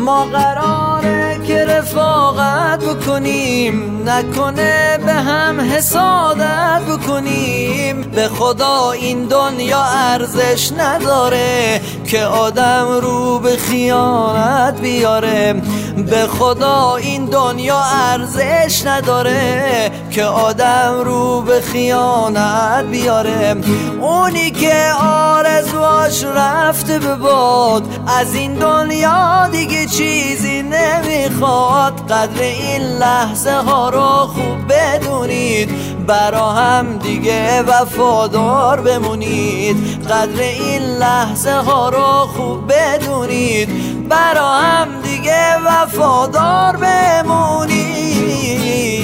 ما قراره که رفاقت بکنیم، نکنه به هم حسادت بکنیم. به خدا این دنیا ارزش نداره که آدم رو به خیانت بیاره. به خدا این دنیا ارزش نداره که آدم رو به خیانت بیاره. اونی که آرزواش رفته به باد، از این دنیا دیگه چیزی نمیخواد. قدر این لحظه ها رو خوب بدونید، برا هم دیگه وفادار بمونید. قدر این لحظه ها رو خوب بدونید، برا هم دیگه وفادار بمونید.